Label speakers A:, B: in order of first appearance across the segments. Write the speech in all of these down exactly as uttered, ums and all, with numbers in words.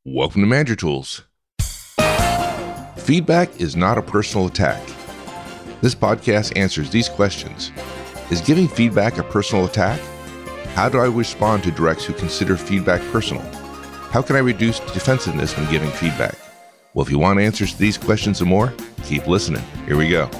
A: Welcome to Manager Tools. Feedback is not a personal attack. This podcast answers these questions. Is giving feedback a personal attack? How do I respond to directs who consider feedback personal? How can I reduce defensiveness when giving feedback? Well, if you want answers to these questions and more, keep listening. Here we go.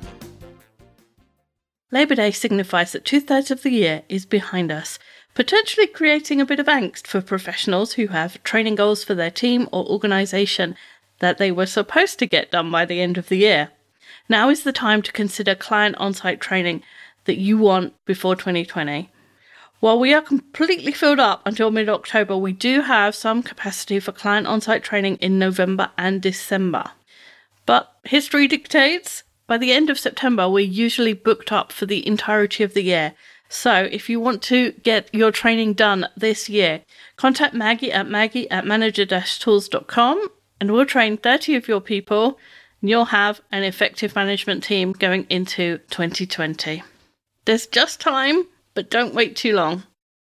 B: Labor Day signifies that two-thirds of the year is behind us, potentially creating a bit of angst for professionals who have training goals for their team or organisation that they were supposed to get done by the end of the year. Now is the time to consider client on-site training that you want before twenty twenty. While we are completely filled up until mid-October, we do have some capacity for client on-site training in November and December. But history dictates, by the end of September, we're usually booked up for the entirety of the year. So if you want to get your training done this year, contact Maggie at maggie at manager dash tools dot com and we'll train thirty of your people and you'll have an effective management team going into twenty twenty. There's just time, but don't wait too long.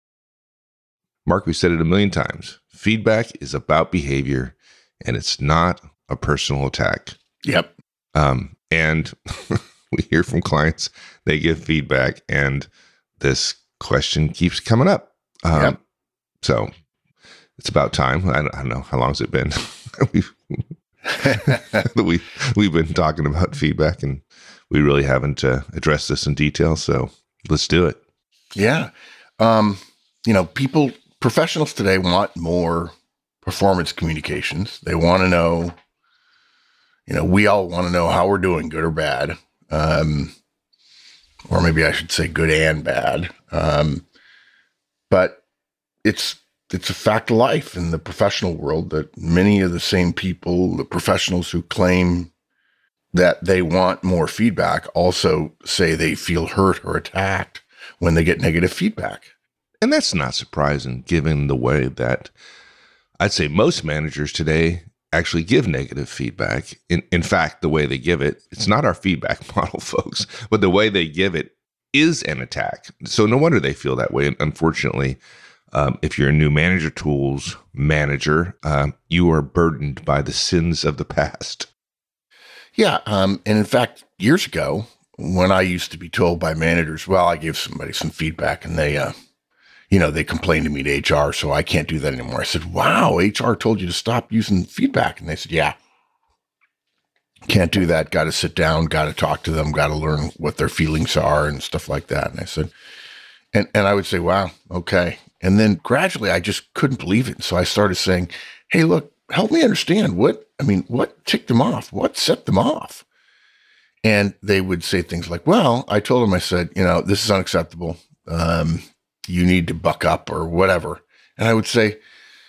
A: Mark, we said it a million times. Feedback is about behavior and it's not a personal attack.
C: Yep.
A: Um, and we hear from clients, they give feedback, and this question keeps coming up. Um,
C: yep.
A: So it's about time. I don't, I don't know. How long has it been? we've, we, we've been talking about feedback, and we really haven't uh, addressed this in detail. So let's do it.
C: Yeah. Um, you know, people, professionals today want more performance communications. They want to know, you know, we all want to know how we're doing, good or bad. Um, or maybe I should say good and bad. Um, but it's, it's a fact of life in the professional world that many of the same people, the professionals who claim that they want more feedback, also say they feel hurt or attacked when they get negative feedback.
A: And that's not surprising given the way that I'd say most managers today actually give negative feedback. In in fact, the way they give it, it's not our feedback model, folks, but the way they give it is an attack. So no wonder they feel that way. And unfortunately, um, if you're a new Manager Tools manager, um, you are burdened by the sins of the past.
C: Yeah. Um, and in fact, years ago, when I used to be told by managers, well, I gave somebody some feedback and they, uh, you know, they complained to me to H R, so I can't do that anymore. I said, wow, H R told you to stop using feedback. And they said, yeah, can't do that. Got to sit down, got to talk to them, got to learn what their feelings are and stuff like that. And I said, and, and I would say, wow, okay. And then gradually I just couldn't believe it. So I started saying, hey, look, help me understand what, I mean, what ticked them off? What set them off? And they would say things like, well, I told them, I said, you know, this is unacceptable. Um, you need to buck up or whatever. And I would say,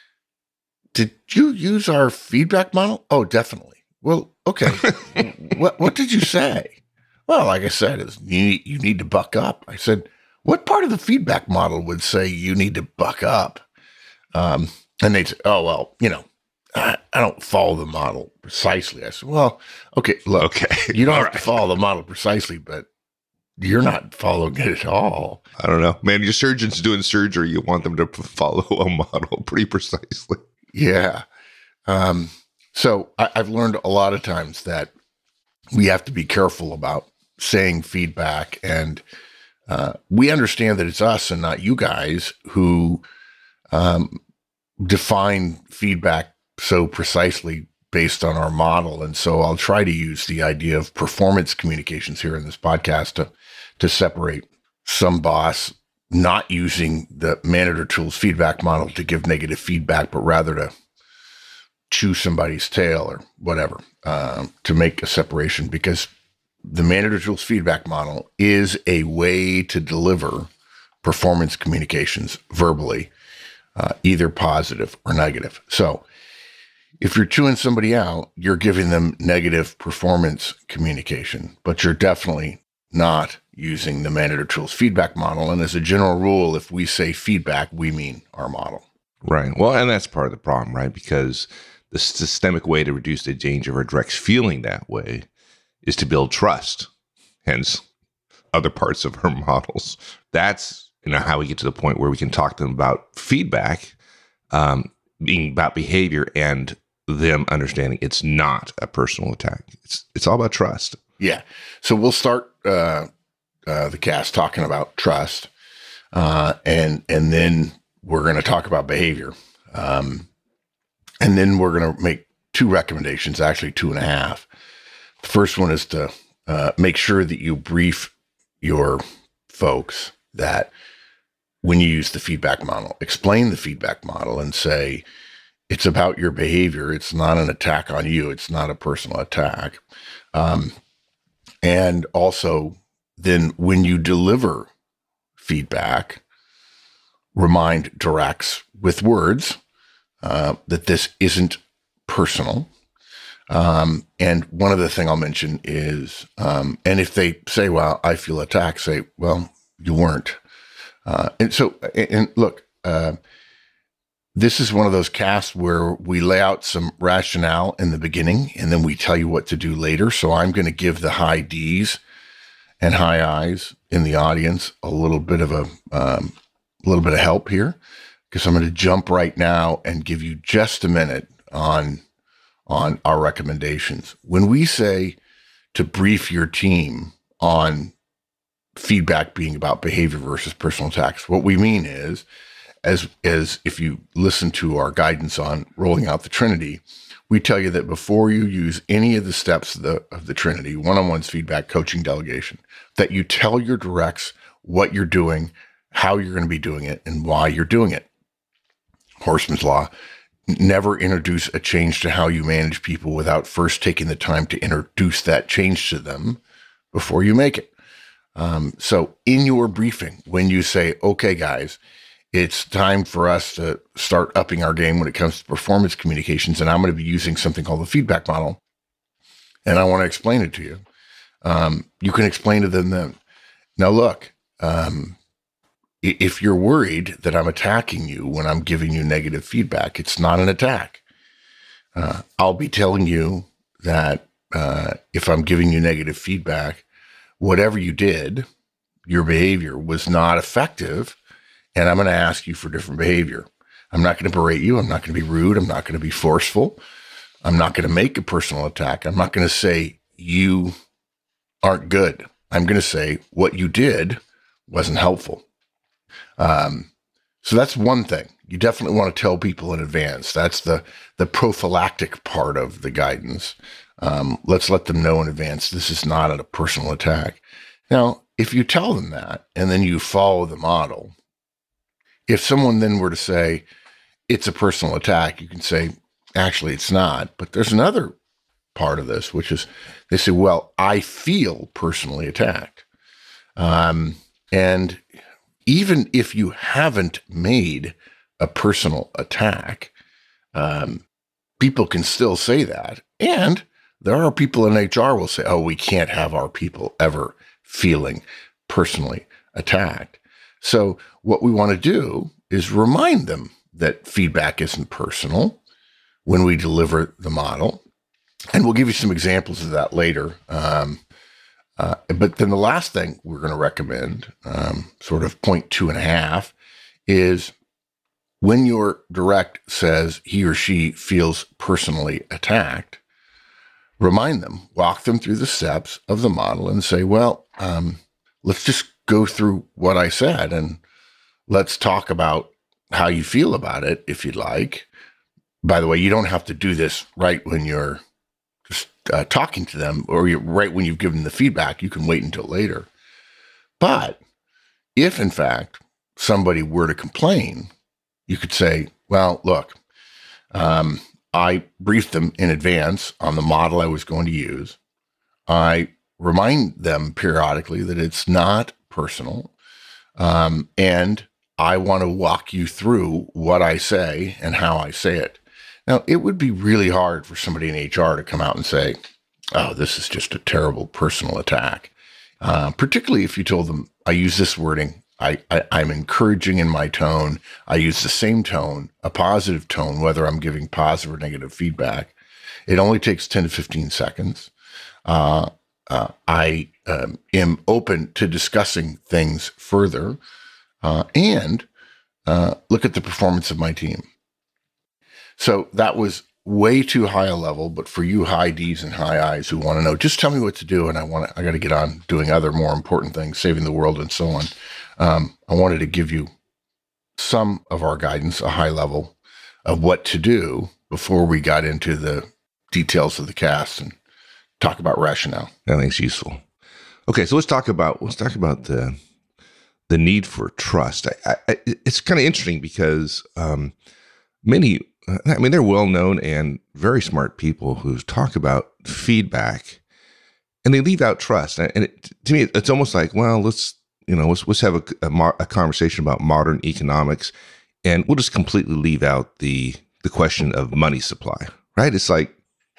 C: did you use our feedback model? Oh, definitely. Well, okay. what what did you say? Well, like I said, is you need, you need to buck up. I said, what part of the feedback model would say you need to buck up? Um, and they'd say, oh, well, you know, I, I don't follow the model precisely. I said, well, okay, look,
A: Okay.
C: you don't
A: All
C: have
A: right.
C: to follow the model precisely, but you're not following it at all.
A: I don't know. Man, your surgeon's doing surgery. You want them to p- follow a model pretty precisely.
C: Yeah. Um, so I, I've learned a lot of times that we have to be careful about saying feedback. And uh, we understand that it's us and not you guys who um, define feedback so precisely based on our model. And so I'll try to use the idea of performance communications here in this podcast to, to separate some boss not using the Manager Tools feedback model to give negative feedback, but rather to chew somebody's tail or whatever, um, to make a separation, because the Manager Tools feedback model is a way to deliver performance communications verbally, uh, either positive or negative. So if you're chewing somebody out, you're giving them negative performance communication, but you're definitely not using the Manager Tools feedback model. And as a general rule, if we say feedback, we mean our model.
A: Right. Well, and that's part of the problem, right? Because the systemic way to reduce the danger of our directs feeling that way is to build trust. Hence, other parts of our models. That's, you know, how we get to the point where we can talk to them about feedback. Um, being about behavior and them understanding it's not a personal attack. It's it's all about trust.
C: Yeah. So we'll start uh, uh, the cast talking about trust, uh, and and then we're going to talk about behavior, um, and then we're going to make two recommendations, actually two and a half. The first one is to uh, make sure that you brief your folks that when you use the feedback model, explain the feedback model and say, it's about your behavior. It's not an attack on you. It's not a personal attack. Um, and also then when you deliver feedback, remind directs with words uh, that this isn't personal. Um, and one other thing I'll mention is, um, and if they say, well, I feel attacked, say, well, you weren't. Uh, and so, and, and look, uh, this is one of those casts where we lay out some rationale in the beginning and then we tell you what to do later. So I'm going to give the high D's and high I's in the audience a little bit of a, um, a little bit of help here, because I'm going to jump right now and give you just a minute on on our recommendations. When we say to brief your team on feedback being about behavior versus personal attacks, what we mean is, as, as if you listen to our guidance on rolling out the Trinity, we tell you that before you use any of the steps of the, of the Trinity, one-on-ones, feedback, coaching, delegation, that you tell your directs what you're doing, how you're going to be doing it, and why you're doing it. Horstman's Law. Never introduce a change to how you manage people without first taking the time to introduce that change to them before you make it. Um, so in your briefing, when you say, okay, guys, it's time for us to start upping our game when it comes to performance communications, and I'm going to be using something called the feedback model, and I want to explain it to you. Um, you can explain to them then. Now, look, um, if you're worried that I'm attacking you when I'm giving you negative feedback, it's not an attack. Uh, I'll be telling you that uh, if I'm giving you negative feedback, whatever you did, your behavior was not effective, and I'm going to ask you for different behavior. I'm not going to berate you. I'm not going to be rude. I'm not going to be forceful. I'm not going to make a personal attack. I'm not going to say you aren't good. I'm going to say what you did wasn't helpful. Um, so that's one thing. You definitely want to tell people in advance. That's the, the prophylactic part of the guidance. Um, let's let them know in advance, this is not a personal attack. Now, if you tell them that, and then you follow the model, if someone then were to say, it's a personal attack, you can say, actually, it's not. But there's another part of this, which is they say, well, I feel personally attacked. Um, and even if you haven't made a personal attack, um, people can still say that. And there are people in H R will say, oh, we can't have our people ever feeling personally attacked. So what we want to do is remind them that feedback isn't personal when we deliver the model. And we'll give you some examples of that later. Um, Uh, but then the last thing we're going to recommend, um, sort of point two and a half, is when your direct says he or she feels personally attacked, remind them, walk them through the steps of the model and say, well, um, let's just go through what I said and let's talk about how you feel about it if you'd like. By the way, you don't have to do this right when you're just uh, talking to them, or you're right when you've given the feedback. You can wait until later. But if in fact somebody were to complain, you could say, well, look, um, I briefed them in advance on the model I was going to use. I remind them periodically that it's not personal. Um, and I want to walk you through what I say and how I say it. Now, it would be really hard for somebody in H R to come out and say, oh, this is just a terrible personal attack. Uh, particularly if you told them, I use this wording, I, I, I'm encouraging in my tone, I use the same tone, a positive tone, whether I'm giving positive or negative feedback. It only takes ten to fifteen seconds. Uh, uh, I um, am open to discussing things further uh, and uh, look at the performance of my team. So that was way too high a level, but for you high D's and high I's who want to know, just tell me what to do, and I want to, I got to get on doing other more important things, saving the world and so on. Um, I wanted to give you some of our guidance, a high level of what to do before we got into the details of the cast and talk about rationale.
A: I think it's useful. Okay, so let's talk about let's talk about the the need for trust. I, I, it's kind of interesting because um, many, I mean, they're well known and very smart people who talk about feedback, and they leave out trust. And it, to me, it's almost like, well, let's you know let's let's have a, a, a conversation about modern economics, and we'll just completely leave out the the question of money supply. Right? It's like,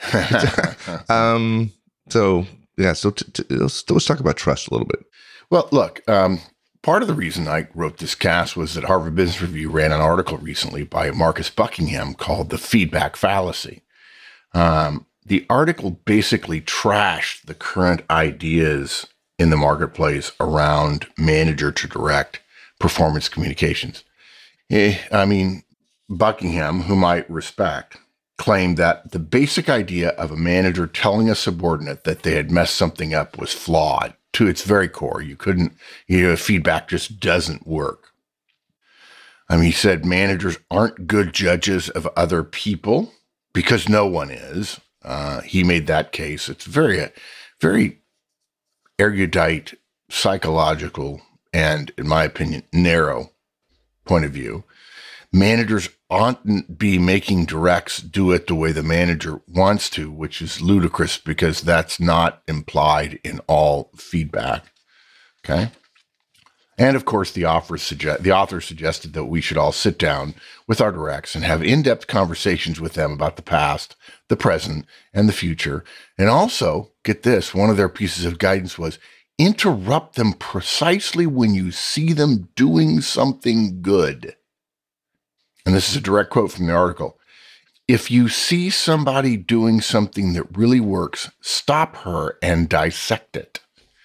A: um, so. Yeah, so t- t- let's, let's talk about trust a little bit.
C: Well, look, um, part of the reason I wrote this cast was that Harvard Business Review ran an article recently by Marcus Buckingham called The Feedback Fallacy. Um, the article basically trashed the current ideas in the marketplace around manager to direct performance communications. Eh, I mean, Buckingham, whom I respect, claimed that the basic idea of a manager telling a subordinate that they had messed something up was flawed to its very core. You couldn't, you know, feedback just doesn't work. I mean, he said managers aren't good judges of other people because no one is. Uh, he made that case. It's very, very erudite, psychological, and, in my opinion, narrow point of view. Managers oughtn't be making directs do it the way the manager wants to, which is ludicrous because that's not implied in all feedback. Okay. And of course, the author, suggest, the author suggested that we should all sit down with our directs and have in-depth conversations with them about the past, the present, and the future. And also, get this, one of their pieces of guidance was interrupt them precisely when you see them doing something good. And this is a direct quote from the article. If you see somebody doing something that really works, stop her and dissect it.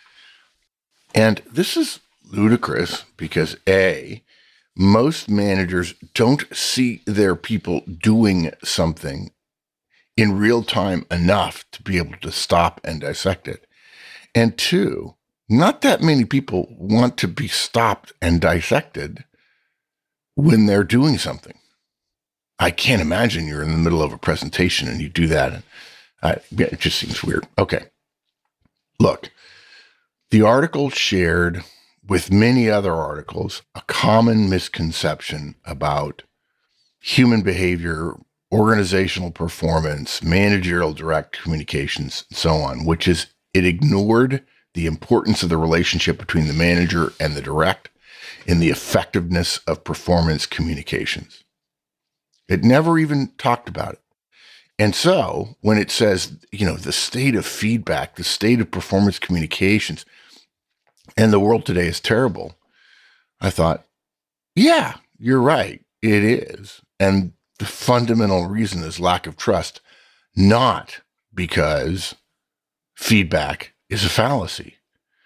C: And this is ludicrous because A, most managers don't see their people doing something in real time enough to be able to stop and dissect it. And two, not that many people want to be stopped and dissected when they're doing something. I can't imagine you're in the middle of a presentation and you do that. And I, yeah, it just seems weird. Okay. Look, the article shared with many other articles a common misconception about human behavior, organizational performance, managerial direct communications, and so on, which is it ignored the importance of the relationship between the manager and the direct in the effectiveness of performance communications. It never even talked about it. And so when it says, you know, the state of feedback, the state of performance communications, and the world today is terrible, I thought, yeah, you're right. It is. And the fundamental reason is lack of trust, not because feedback is a fallacy.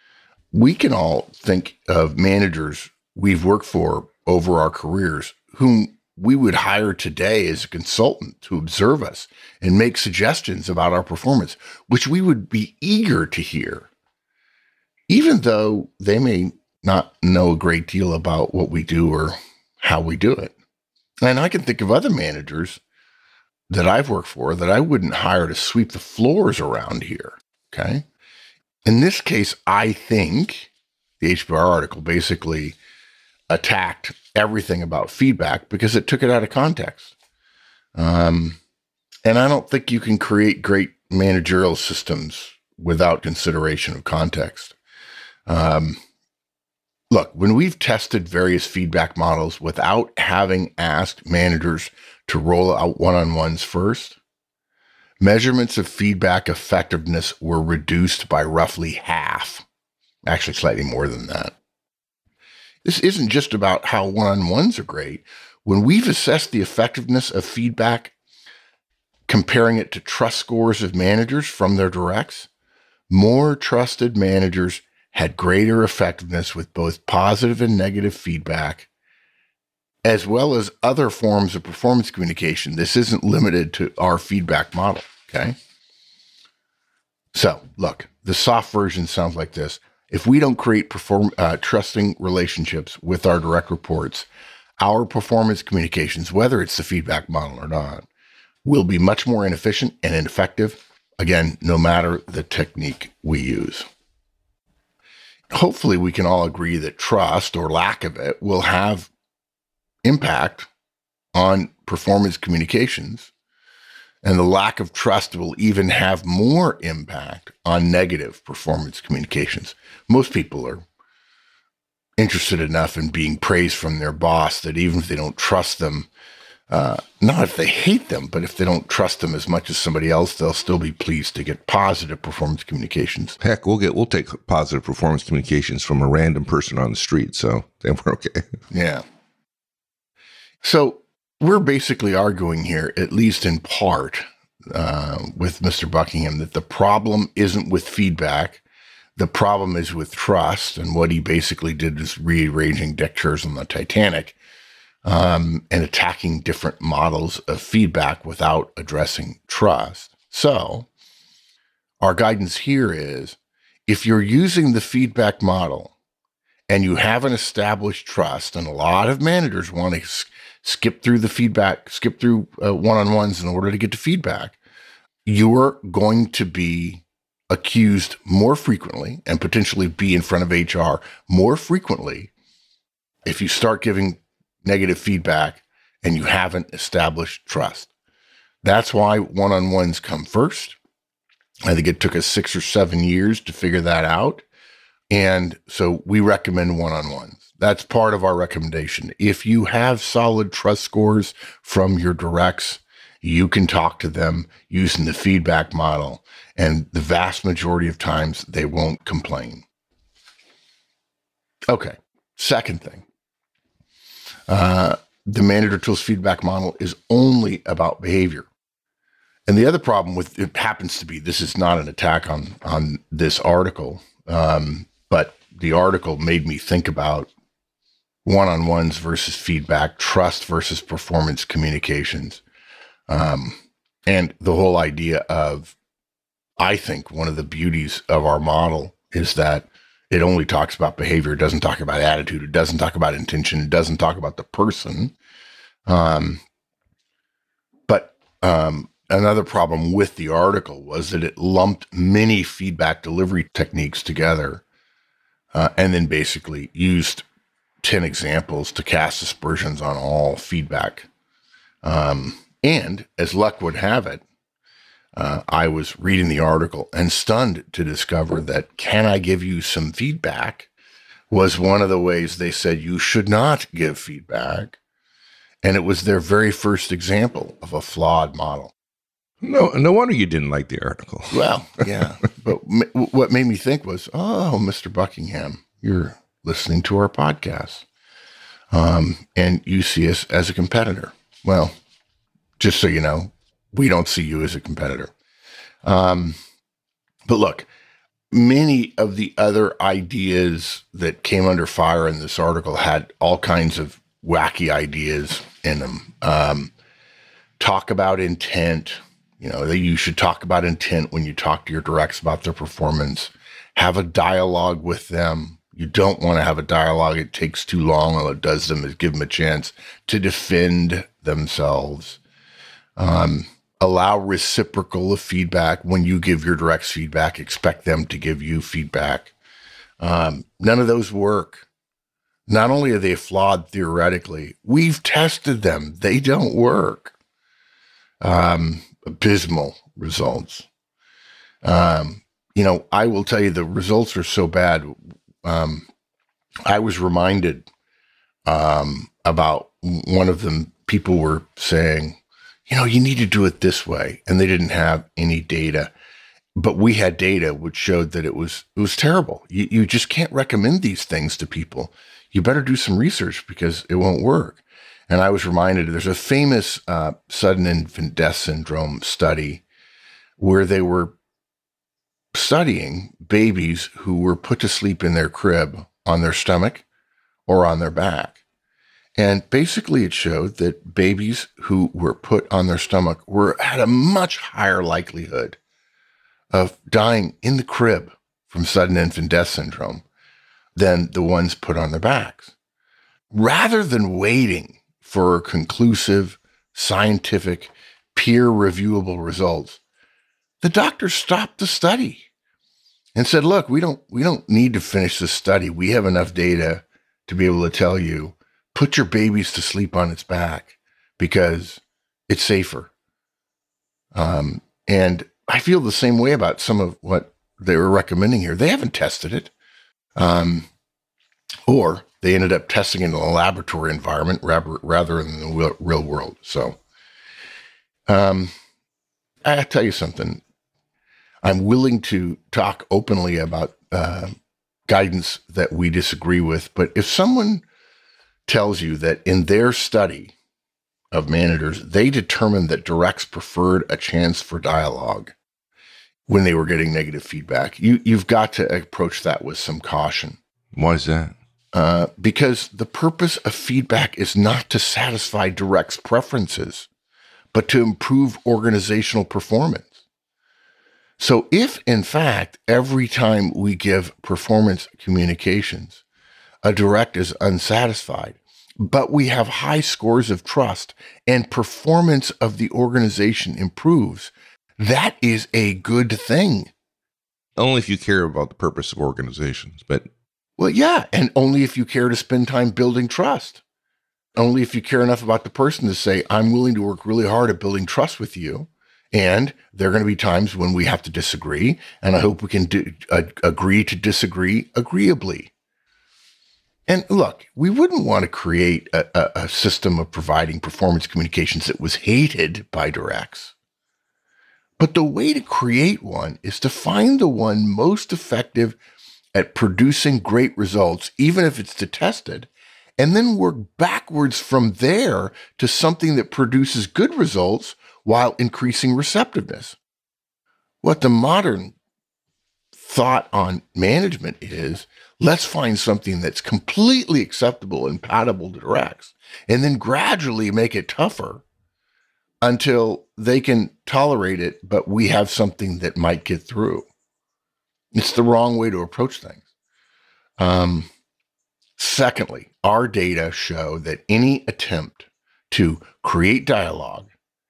C: We can all think of managers we've worked for over our careers whom we would hire today as a consultant to observe us and make suggestions about our performance, which we would be eager to hear, even though they may not know a great deal about what we do or how we do it. And I can think of other managers that I've worked for that I wouldn't hire to sweep the floors around here. Okay. In this case, I think the H B R article basically attacked everything about feedback because it took it out of context. Um, and I don't think you can create great managerial systems without consideration of context. Um, look, when we've tested various feedback models without having asked managers to roll out one-on-ones first, measurements of feedback effectiveness were reduced by roughly half, actually slightly more than that. This isn't just about how one-on-ones are great. When we've assessed the effectiveness of feedback, comparing it to trust scores of managers from their directs, more trusted managers had greater effectiveness with both positive and negative feedback as well as other forms of performance communication. This isn't limited to our feedback model, okay? So, look, the soft version sounds like this. If we don't create perform, uh, trusting relationships with our direct reports, our performance communications, whether it's the feedback model or not, will be much more inefficient and ineffective, again, no matter the technique we use. Hopefully, we can all agree that trust or lack of it will have impact on performance communications, and the lack of trust will even have more impact on negative performance communications. Most people are interested enough in being praised from their boss that even if they don't trust them, uh, not if they hate them, but if they don't trust them as much as somebody else, they'll still be pleased to get positive performance communications.
A: Heck, we'll get we'll take positive performance communications from a random person on the street, so then we're okay.
C: Yeah. So we're basically arguing here, at least in part, uh, with Mister Buckingham, that the problem isn't with feedback. The problem is with trust. And what he basically did is rearranging deck chairs on the Titanic um, and attacking different models of feedback without addressing trust. So our guidance here is, if you're using the feedback model and you haven't established trust, and a lot of managers want to skip through the feedback, skip through uh, one-on-ones in order to get to feedback, you're going to be accused more frequently and potentially be in front of H R more frequently if you start giving negative feedback and you haven't established trust. That's why one-on-ones come first. I think it took us six or seven years to figure that out. And so we recommend one-on-ones. That's part of our recommendation. If you have solid trust scores from your directs, you can talk to them using the feedback model, and the vast majority of times they won't complain. Okay, second thing. Uh, the Manager Tools feedback model is only about behavior. And the other problem with it happens to be, this is not an attack on, on this article, um, but the article made me think about one-on-ones versus feedback, trust versus performance communications. Um, and the whole idea of, I think one of the beauties of our model is that it only talks about behavior. It doesn't talk about attitude. It doesn't talk about intention. It doesn't talk about the person. Um, but um, another problem with the article was that it lumped many feedback delivery techniques together uh, and then basically used ten examples to cast aspersions on all feedback. Um, and as luck would have it, uh, I was reading the article and stunned to discover that "can I give you some feedback" was one of the ways they said you should not give feedback. And it was their very first example of a flawed model.
A: No, no wonder you didn't like the article.
C: Well, yeah. But m- what made me think was, oh, Mister Buckingham, you're listening to our podcast, um, and you see us as a competitor. Well, just so you know, we don't see you as a competitor. Um, but look, many of the other ideas that came under fire in this article had all kinds of wacky ideas in them. Um, talk about intent. You know, that you should talk about intent when you talk to your directs about their performance. Have a dialogue with them. You don't want to have a dialogue. It takes too long. All it does them is give them a chance to defend themselves. Um, allow reciprocal of feedback. When you give your directs feedback, expect them to give you feedback. Um, none of those work. Not only are they flawed theoretically, we've tested them. They don't work. Um, abysmal results. Um, you know, I will tell you the results are so bad. Um, I was reminded um, about one of them. People were saying, you know, you need to do it this way. And they didn't have any data, but we had data which showed that it was, it was terrible. You, you just can't recommend these things to people. You better do some research because it won't work. And I was reminded, there's a famous uh, sudden infant death syndrome study where they were studying babies who were put to sleep in their crib on their stomach or on their back. And basically it showed that babies who were put on their stomach were had a much higher likelihood of dying in the crib from sudden infant death syndrome than the ones put on their backs. Rather than waiting for conclusive, scientific, peer-reviewable results, the doctor stopped the study and said, look, we don't, we don't need to finish this study. We have enough data to be able to tell you, put your babies to sleep on its back because it's safer. Um, and I feel the same way about some of what they were recommending here. They haven't tested it. Um, or they ended up testing it in a laboratory environment rather, rather than the real world. So um, I'll tell you something. I'm willing to talk openly about uh, guidance that we disagree with. But if someone tells you that in their study of managers, they determined that directs preferred a chance for dialogue when they were getting negative feedback, you, you've got to approach that with some caution.
A: Why is that?
C: Uh, because the purpose of feedback is not to satisfy directs' preferences, but to improve organizational performance. So if, in fact, every time we give performance communications, a direct is unsatisfied, but we have high scores of trust and performance of the organization improves, that is a good thing.
A: Only if you care about the purpose of organizations, but...
C: Well, yeah, and only if you care to spend time building trust. Only if you care enough about the person to say, I'm willing to work really hard at building trust with you, and there are going to be times when we have to disagree, and I hope we can do, uh, agree to disagree agreeably. And look, we wouldn't want to create a, a, a system of providing performance communications that was hated by directs. But the way to create one is to find the one most effective at producing great results, even if it's detested, and then work backwards from there to something that produces good results while increasing receptiveness. What the modern thought on management is, let's find something that's completely acceptable and palatable to directs, and then gradually make it tougher until they can tolerate it, but we have something that might get through. It's the wrong way to approach things. Um, secondly, our data show that any attempt to create dialogue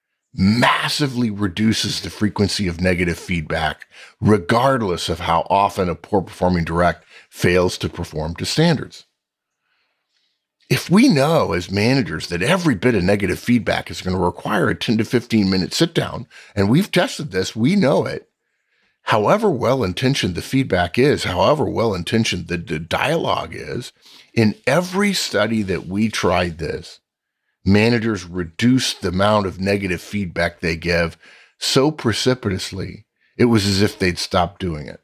C: massively reduces the frequency of negative feedback, regardless of how often a poor performing direct fails to perform to standards. If we know as managers that every bit of negative feedback is going to require a ten to fifteen minute sit down, and we've tested this, we know it, however well-intentioned the feedback is, however well-intentioned the, the dialogue is, in every study that we tried this, managers reduced the amount of negative feedback they give so precipitously, it was as if they'd stopped doing it.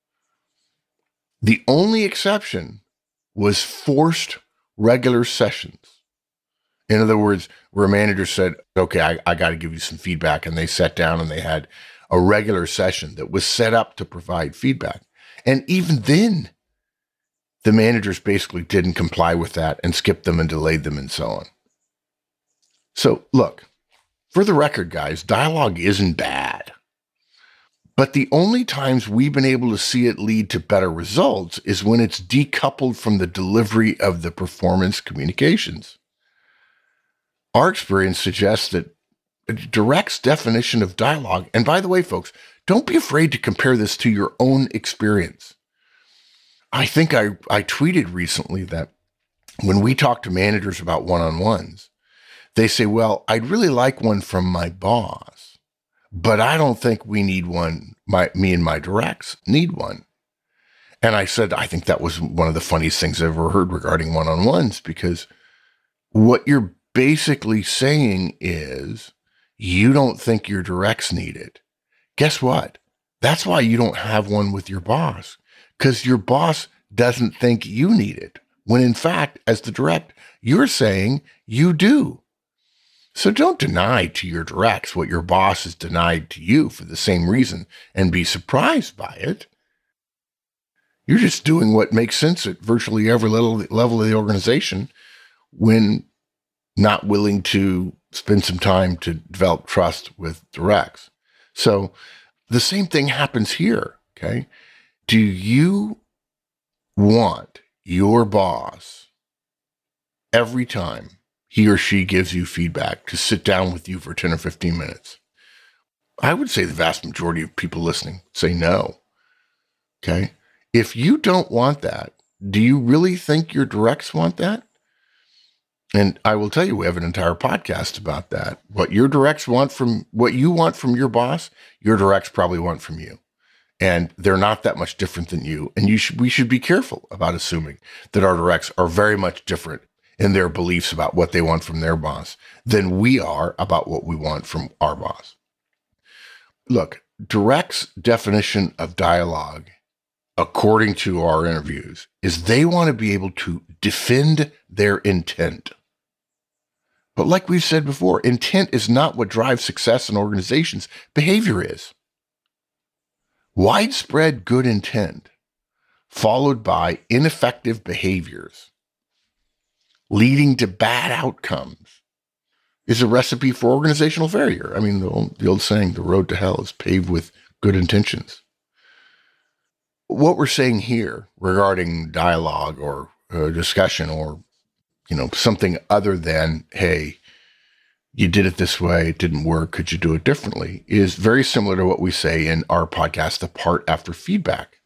C: The only exception was forced regular sessions. In other words, where a manager said, okay, I, I got to give you some feedback. And they sat down and they had a regular session that was set up to provide feedback. And even then, the managers basically didn't comply with that and skipped them and delayed them and so on. So look, for the record, guys, dialogue isn't bad. But the only times we've been able to see it lead to better results is when it's decoupled from the delivery of the performance communications. Our experience suggests that direct's definition of dialogue, and by the way, folks, don't be afraid to compare this to your own experience. I think I, I tweeted recently that when we talk to managers about one-on-ones, they say, well, I'd really like one from my boss, but I don't think we need one. My, me and my directs need one. And I said, I think that was one of the funniest things I've ever heard regarding one-on-ones, because what you're basically saying is you don't think your directs need it. Guess what? That's why you don't have one with your boss, because your boss doesn't think you need it, when in fact, as the direct, you're saying you do. So don't deny to your directs what your boss has denied to you for the same reason and be surprised by it. You're just doing what makes sense at virtually every level, level of the organization when not willing to spend some time to develop trust with directs. So the same thing happens here, okay? Do you want your boss, every time he or she gives you feedback, to sit down with you for ten or fifteen minutes? I would say the vast majority of people listening say no, okay? If you don't want that, do you really think your directs want that? And I will tell you, we have an entire podcast about that. What your directs want from, what you want from your boss, your directs probably want from you. And they're not that much different than you. And you should, we should be careful about assuming that our directs are very much different in their beliefs about what they want from their boss than we are about what we want from our boss. Look, directs' definition of dialogue, according to our interviews, is they want to be able to defend their intent. But like we've said before, intent is not what drives success in organizations. Behavior is. Widespread good intent followed by ineffective behaviors leading to bad outcomes is a recipe for organizational failure. I mean, the old, the old saying, the road to hell is paved with good intentions. What we're saying here regarding dialogue or uh, discussion or, you know, something other than, hey, you did it this way, it didn't work, could you do it differently, is very similar to what we say in our podcast, The Part After Feedback.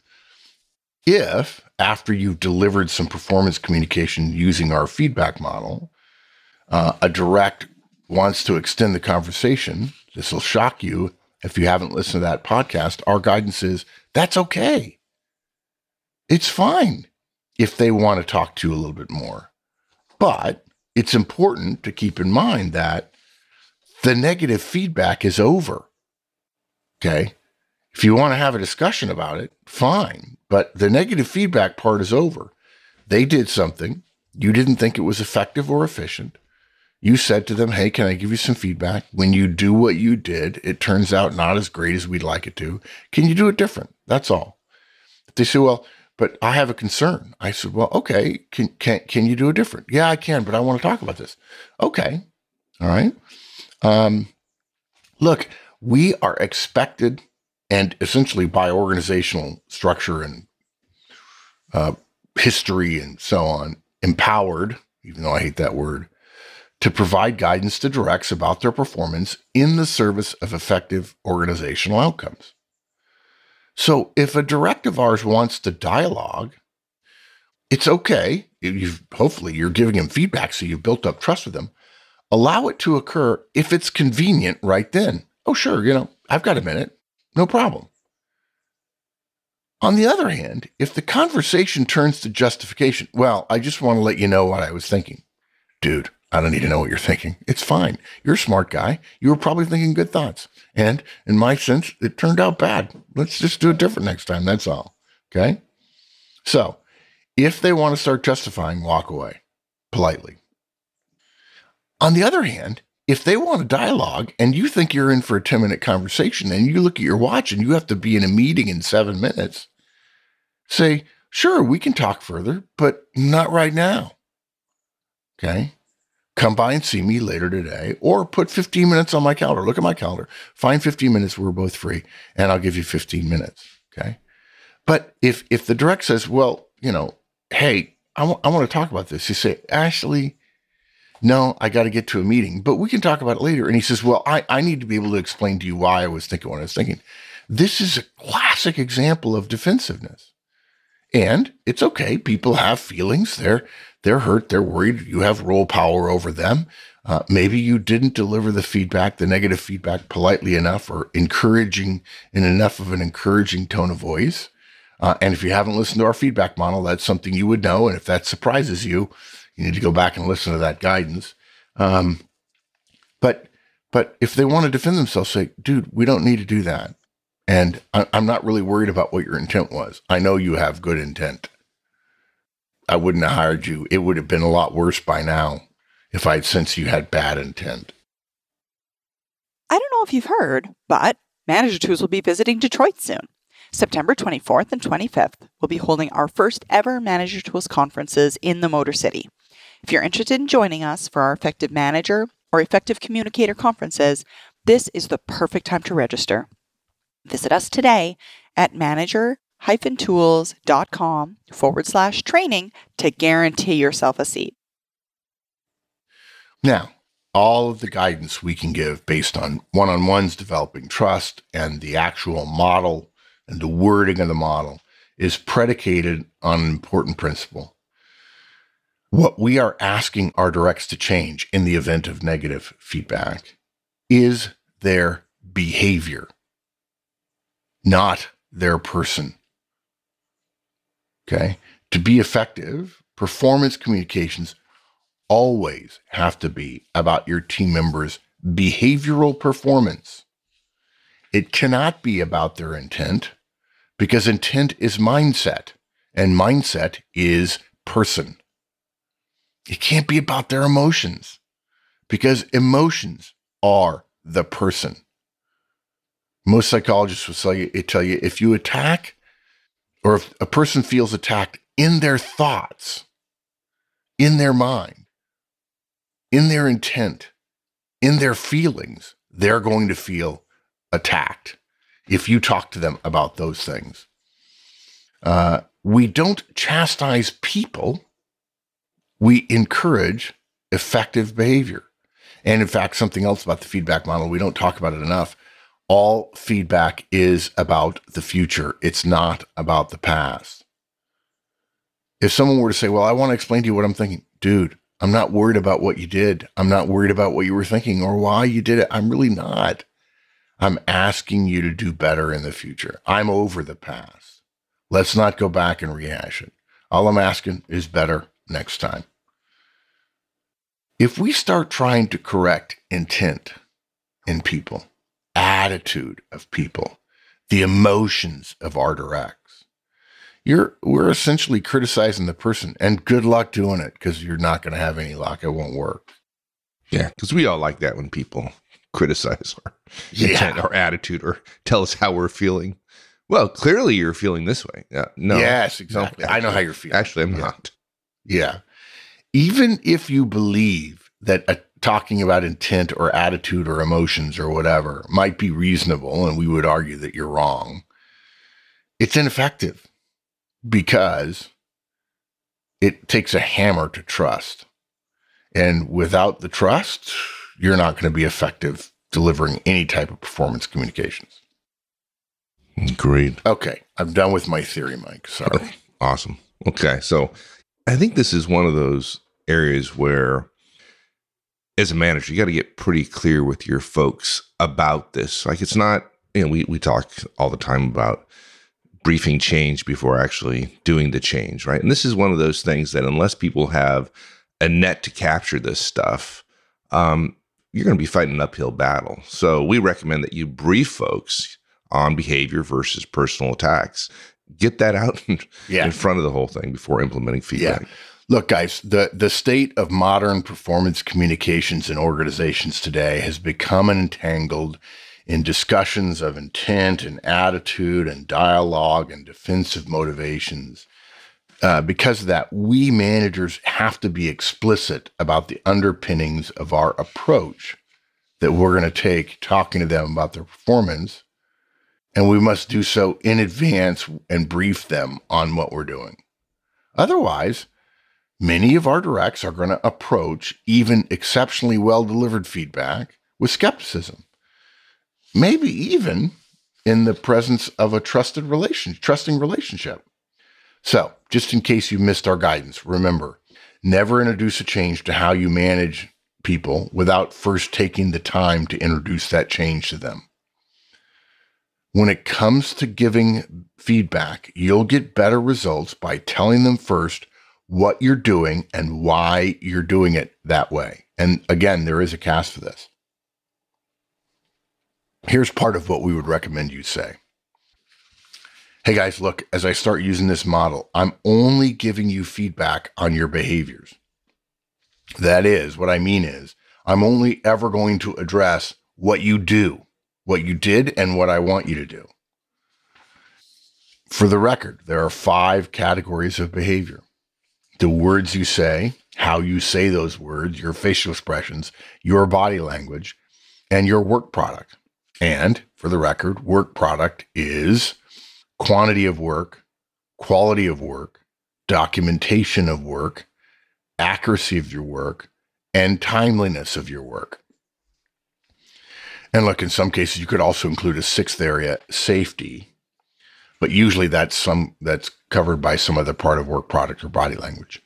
C: If, after you've delivered some performance communication using our feedback model, uh, a direct wants to extend the conversation, this will shock you if you haven't listened to that podcast, our guidance is, that's okay. It's fine if they want to talk to you a little bit more. But it's important to keep in mind that the negative feedback is over, okay? If you want to have a discussion about it, fine. But the negative feedback part is over. They did something. You didn't think it was effective or efficient. You said to them, hey, can I give you some feedback? When you do what you did, it turns out not as great as we'd like it to. Can you do it different? That's all. If they say, well, but I have a concern. I said, well, okay, can, can, can you do it different? Yeah, I can, but I want to talk about this. Okay. All right. Um, look, we are expected, and essentially by organizational structure and uh, history and so on, empowered, even though I hate that word, to provide guidance to directs about their performance in the service of effective organizational outcomes. So if a direct of ours wants to dialogue, it's okay. You've, hopefully you're giving him feedback, so you've built up trust with him. Allow it to occur if it's convenient right then. Oh, sure, you know, I've got a minute. No problem. On the other hand, if the conversation turns to justification, well, I just want to let you know what I was thinking. Dude, I don't need to know what you're thinking. It's fine. You're a smart guy. You were probably thinking good thoughts. And in my sense, it turned out bad. Let's just do it different next time. That's all. Okay? So if they want to start justifying, walk away politely. On the other hand, if they want a dialogue and you think you're in for a ten-minute conversation and you look at your watch and you have to be in a meeting in seven minutes, say, sure, we can talk further, but not right now. Okay? Come by and see me later today, or put fifteen minutes on my calendar. Look at my calendar. Find fifteen minutes. We're both free, and I'll give you fifteen minutes. Okay. But if if the direct says, well, you know, hey, I, w- I want to talk about this, you say, Ashley, no, I got to get to a meeting, but we can talk about it later. And he says, well, I, I need to be able to explain to you why I was thinking what I was thinking. This is a classic example of defensiveness. And it's okay. People have feelings. They're They're hurt. They're worried. You have role power over them. Uh, maybe you didn't deliver the feedback, the negative feedback, politely enough or encouraging in enough of an encouraging tone of voice. Uh, and if you haven't listened to our feedback model, that's something you would know. And if that surprises you, you need to go back and listen to that guidance. Um, but but if they want to defend themselves, say, dude, we don't need to do that. And I, I'm not really worried about what your intent was. I know you have good intent. I wouldn't have hired you. It would have been a lot worse by now if I'd sensed you had bad intent.
D: I don't know if you've heard, but Manager Tools will be visiting Detroit soon. September twenty-fourth and twenty-fifth, we'll be holding our first ever Manager Tools conferences in the Motor City. If you're interested in joining us for our Effective Manager or Effective Communicator conferences, this is the perfect time to register. Visit us today at manager-tools.com forward slash training to guarantee yourself a seat.
C: Now, all of the guidance we can give based on one-on-ones developing trust and the actual model and the wording of the model is predicated on an important principle. What we are asking our directs to change in the event of negative feedback is their behavior, not their person. Okay? To be effective, performance communications always have to be about your team members' behavioral performance. It cannot be about their intent, because intent is mindset, and mindset is person. It can't be about their emotions, because emotions are the person. Most psychologists will tell you, tell you if you attack, or if a person feels attacked in their thoughts, in their mind, in their intent, in their feelings, they're going to feel attacked if you talk to them about those things. Uh, we don't chastise people. We encourage effective behavior. And in fact, something else about the feedback model, we don't talk about it enough. All feedback is about the future. It's not about the past. If someone were to say, well, I want to explain to you what I'm thinking, dude, I'm not worried about what you did. I'm not worried about what you were thinking or why you did it. I'm really not. I'm asking you to do better in the future. I'm over the past. Let's not go back and rehash it. All I'm asking is better next time. If we start trying to correct intent in people, attitude of people, the emotions of our directs, you're we're essentially criticizing the person, and good luck doing it, because you're not going to have any luck. It won't work.
A: Yeah, because we all like that when people criticize our
C: Yeah.
A: intent, our attitude, or tell us how we're feeling. Well, clearly you're feeling this way. Yeah, no.
C: Yes, exactly.
A: No,
C: I know how you're feeling.
A: Actually, I'm
C: Yeah.
A: not.
C: Yeah. Even if you believe that uh, talking about intent or attitude or emotions or whatever might be reasonable, and we would argue that you're wrong, it's ineffective because it takes a hammer to trust. And without the trust, you're not going to be effective delivering any type of performance communications.
A: Agreed.
C: Okay, I'm done with my theory, Mike. Sorry.
A: Awesome. Okay. So I think this is one of those areas where, as a manager, you got to get pretty clear with your folks about this. Like, it's not, you know, we, we talk all the time about briefing change before actually doing the change, right? And this is one of those things that unless people have a net to capture this stuff, um, you're going to be fighting an uphill battle. So we recommend that you brief folks on behavior versus personal attacks. Get that out in,
C: Yeah.
A: in front of the whole thing before implementing feedback.
C: Yeah. Look, guys, the, the state of modern performance communications in organizations today has become entangled in discussions of intent and attitude and dialogue and defensive motivations. Uh, because of that, we managers have to be explicit about the underpinnings of our approach that we're going to take talking to them about their performance. And we must do so in advance and brief them on what we're doing. Otherwise, many of our directs are going to approach even exceptionally well-delivered feedback with skepticism, maybe even in the presence of a trusted relation, trusting relationship. So, just in case you missed our guidance, remember, never introduce a change to how you manage people without first taking the time to introduce that change to them. When it comes to giving feedback, you'll get better results by telling them first what you're doing and why you're doing it that way. And again, there is a cast for this. Here's part of what we would recommend you say. Hey guys, look, as I start using this model, I'm only giving you feedback on your behaviors. That is, what I mean is, I'm only ever going to address what you do, what you did, and what I want you to do. For the record, there are five categories of behavior: the words you say, how you say those words, your facial expressions, your body language, and your work product. And for the record, work product is quantity of work, quality of work, documentation of work, accuracy of your work, and timeliness of your work. And look, in some cases, you could also include a sixth area, safety, but usually that's some that's covered by some other part of work product or body language.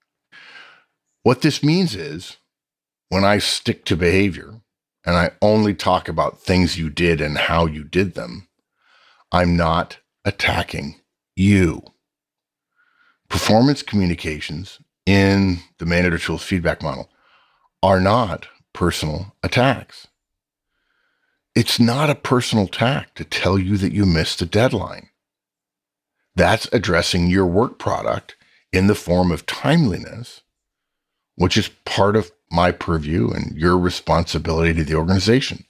C: What this means is when I stick to behavior and I only talk about things you did and how you did them, I'm not attacking you. Performance communications in the Manager Tools feedback model are not personal attacks. It's not a personal attack to tell you that you missed a deadline. That's addressing your work product in the form of timeliness, which is part of my purview and your responsibility to the organization.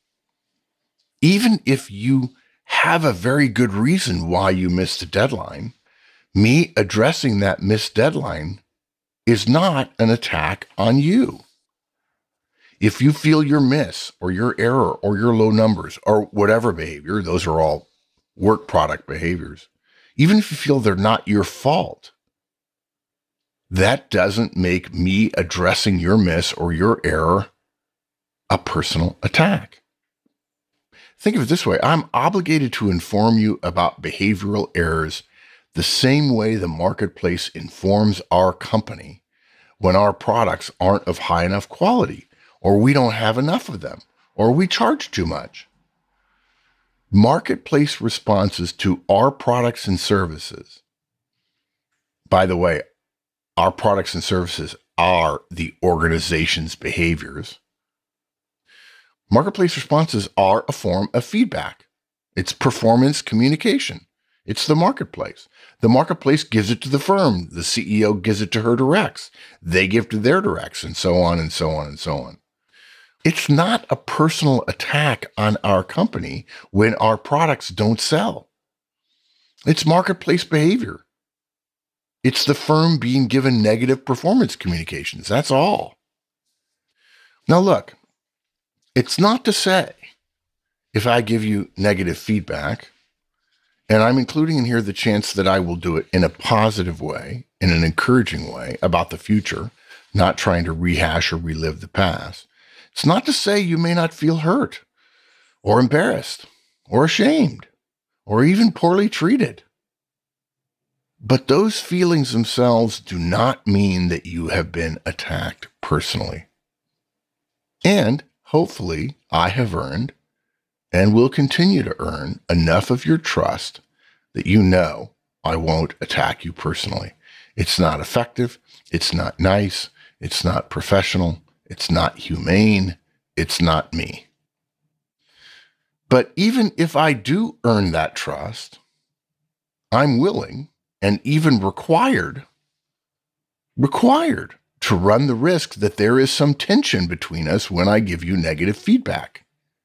C: Even if you have a very good reason why you missed a deadline, me addressing that missed deadline is not an attack on you. If you feel your miss or your error or your low numbers or whatever behavior, those are all work product behaviors, even if you feel they're not your fault, that doesn't make me addressing your miss or your error a personal attack. Think of it this way. I'm obligated to inform you about behavioral errors the same way the marketplace informs our company when our products aren't of high enough quality, or we don't have enough of them, or we charge too much. Marketplace responses to our products and services. By the way, our products and services are the organization's behaviors. Marketplace responses are a form of feedback. It's performance communication. It's the marketplace. The marketplace gives it to the firm. The C E O gives it to her directs. They give to their directs, and so on and so on and so on. It's not a personal attack on our company when our products don't sell. It's marketplace behavior. It's the firm being given negative performance communications. That's all. Now look, it's not to say if I give you negative feedback, and I'm including in here the chance that I will do it in a positive way, in an encouraging way about the future, not trying to rehash or relive the past. It's not to say you may not feel hurt or embarrassed or ashamed or even poorly treated. But those feelings themselves do not mean that you have been attacked personally. And hopefully I have earned and will continue to earn enough of your trust that you know I won't attack you personally. It's not effective. It's not nice. It's not professional. It's not humane. It's not me. But even if I do earn that trust, I'm willing and even required, required to run the risk that there is some tension between us when I give you negative feedback.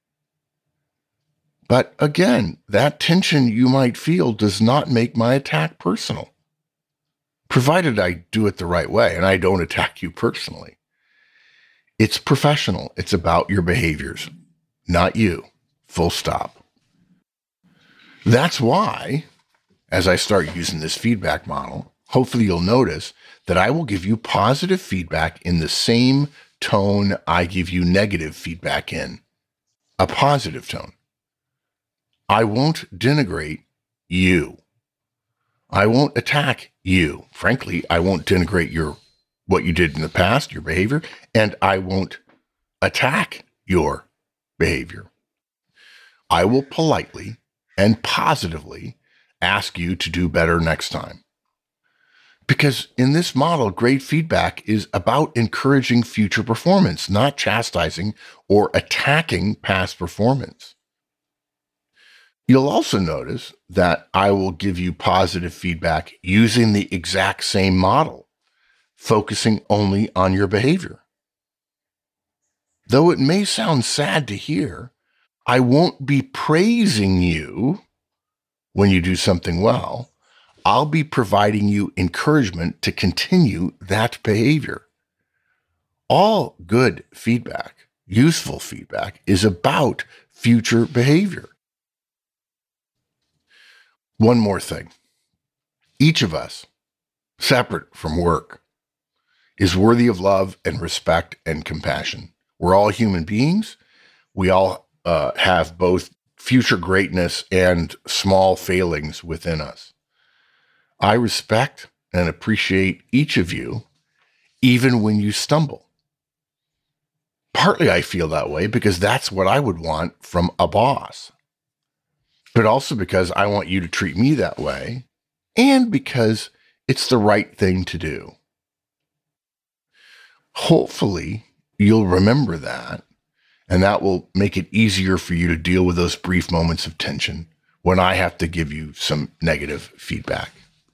C: But again, that tension you might feel does not make my attack personal, provided I do it the right way and I don't attack you personally. It's professional. It's about your behaviors, not you. Full stop. That's why, as I start using this feedback model, hopefully you'll notice that I will give you positive feedback in the same tone I give you negative feedback in, a positive tone. I won't denigrate you. I won't attack you. Frankly, I won't denigrate your what you did in the past, your behavior, and I won't attack your behavior. I will politely and positively ask you to do better next time. Because in this model, great feedback is about encouraging future performance, not chastising or attacking past performance. You'll also notice that I will give you positive feedback using the exact same model, focusing only on your behavior. Though it may sound sad to hear, I won't be praising you when you do something well. I'll be providing you encouragement to continue that behavior. All good feedback, useful feedback, is about future behavior. One more thing. Each of us, separate from work, is worthy of love and respect and compassion. We're all human beings. We all uh, have both future greatness and small failings within us. I respect and appreciate each of you, even when you stumble. Partly I feel that way because that's what I would want from a boss, but also because I want you to treat me that way and because it's the right thing to do. Hopefully you'll remember that, and that will make it easier for you to deal with those brief moments of tension when I have to give you some negative feedback.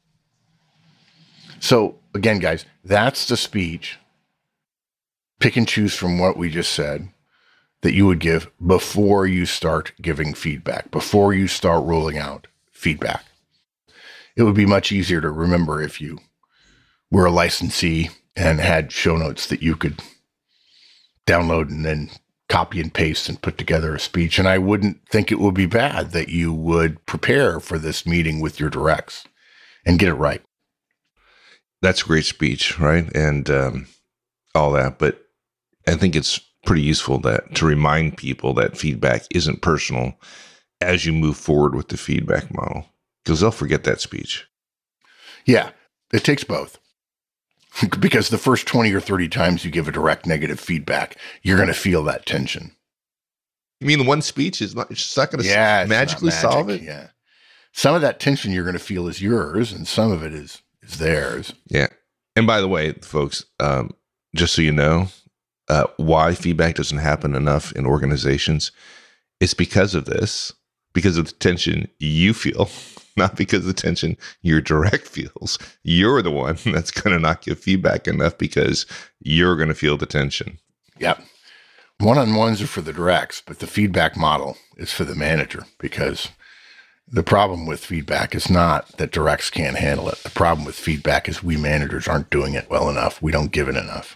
C: So again, guys, that's the speech. Pick and choose from what we just said that you would give before you start giving feedback, before you start rolling out feedback. It would be much easier to remember if you were a licensee and had show notes that you could download and then copy and paste and put together a speech. And I wouldn't think it would be bad that you would prepare for this meeting with your directs and get it right.
A: That's a great speech, right? And um, all that. But I think it's pretty useful that to remind people that feedback isn't personal as you move forward with the feedback model, because they'll forget that speech.
C: Yeah, it takes both. Because the first twenty or thirty times you give a direct negative feedback, you're going to feel that tension.
A: You mean the one speech is not, it's not going to
C: yeah,
A: magically
C: magic,
A: solve it?
C: Yeah. Some of that tension you're going to feel is yours, and some of it is, is theirs.
A: Yeah. And by the way, folks, um, just so you know, Uh, why feedback doesn't happen enough in organizations, it's because of this, because of the tension you feel, not because of the tension your direct feels. You're the one that's going to not give feedback enough because you're going to feel the tension.
C: Yep. One-on-ones are for the directs, but the feedback model is for the manager, because the problem with feedback is not that directs can't handle it. The problem with feedback is we managers aren't doing it well enough. We don't give it enough.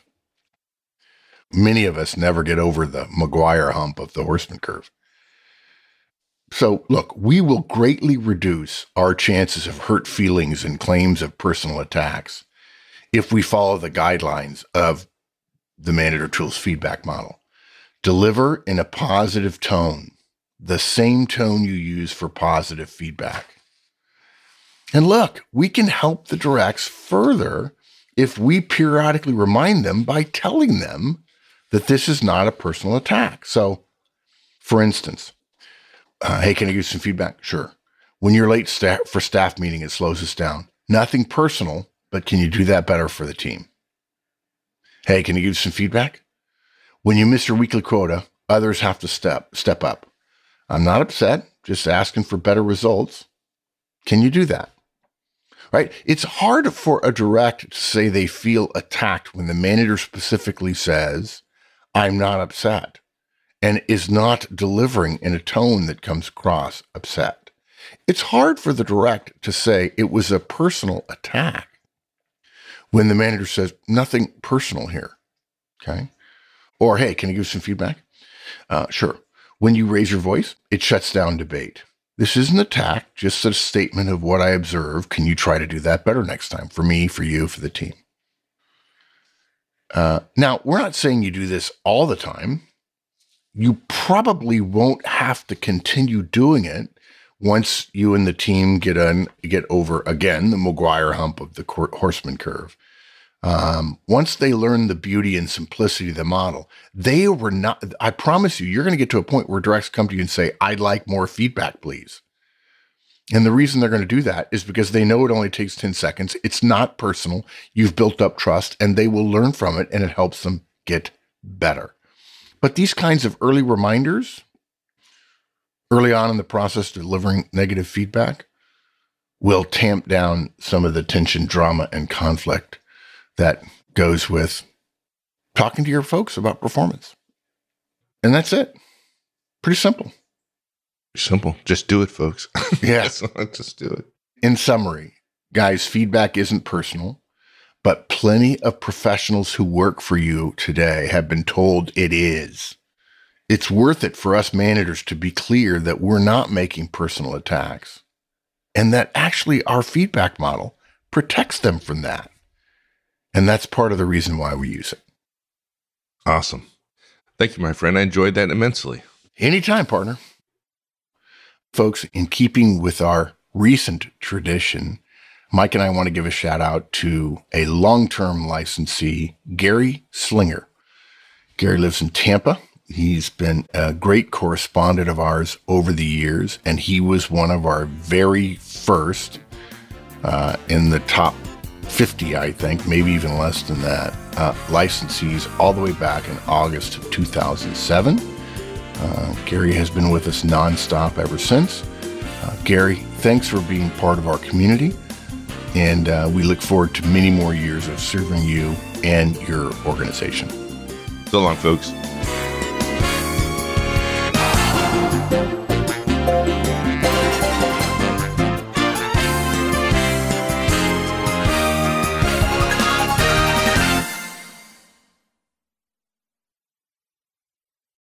C: Many of us never get over the McGuire hump of the Horstman curve. So, look, we will greatly reduce our chances of hurt feelings and claims of personal attacks if we follow the guidelines of the Manager Tools feedback model. Deliver in a positive tone, the same tone you use for positive feedback. And look, we can help the directs further if we periodically remind them by telling them that this is not a personal attack. So, for instance, uh, hey, can I give you some feedback? Sure. When you're late sta- for staff meeting, it slows us down. Nothing personal, but can you do that better for the team? Hey, can you give some feedback? When you miss your weekly quota, others have to step step up. I'm not upset, just asking for better results. Can you do that? Right? It's hard for a direct to say they feel attacked when the manager specifically says, I'm not upset, and is not delivering in a tone that comes across upset. It's hard for the direct to say it was a personal attack when the manager says nothing personal here. Okay. Or, hey, can you give some feedback? Uh, sure. When you raise your voice, it shuts down debate. This isn't an attack, just a statement of what I observe. Can you try to do that better next time for me, for you, for the team? Uh, now, we're not saying you do this all the time. You probably won't have to continue doing it once you and the team get on, get over, again, the McGuire hump of the Horstman curve. Um, once they learn the beauty and simplicity of the model, they were not, I promise you, you're going to get to a point where directs come to you and say, I'd like more feedback, please. And the reason they're going to do that is because they know it only takes ten seconds. It's not personal. You've built up trust, and they will learn from it, and it helps them get better. But these kinds of early reminders, early on in the process delivering negative feedback, will tamp down some of the tension, drama, and conflict that goes with talking to your folks about performance. And that's it. Pretty simple.
A: Simple. Just do it, folks.
C: Yeah.
A: Just do it.
C: In summary, Guys, feedback isn't personal, but plenty of professionals who work for you today have been told it is. It's worth it for us managers to be clear that we're not making personal attacks and that actually our feedback model protects them from that. And that's part of the reason why we use it.
A: Awesome. Thank you, my friend. I enjoyed that immensely.
C: Anytime, partner. Folks, in keeping with our recent tradition, Mike and I want to give a shout out to a long-term licensee, Gary Slinger. Gary lives in Tampa. He's been a great correspondent of ours over the years, and he was one of our very first uh, in the top fifty, I think, maybe even less than that, uh, licensees all the way back in August of two thousand seven. Uh, Gary has been with us nonstop ever since. Uh, Gary, thanks for being part of our community, and uh, we look forward to many more years of serving you and your organization.
A: So long, folks.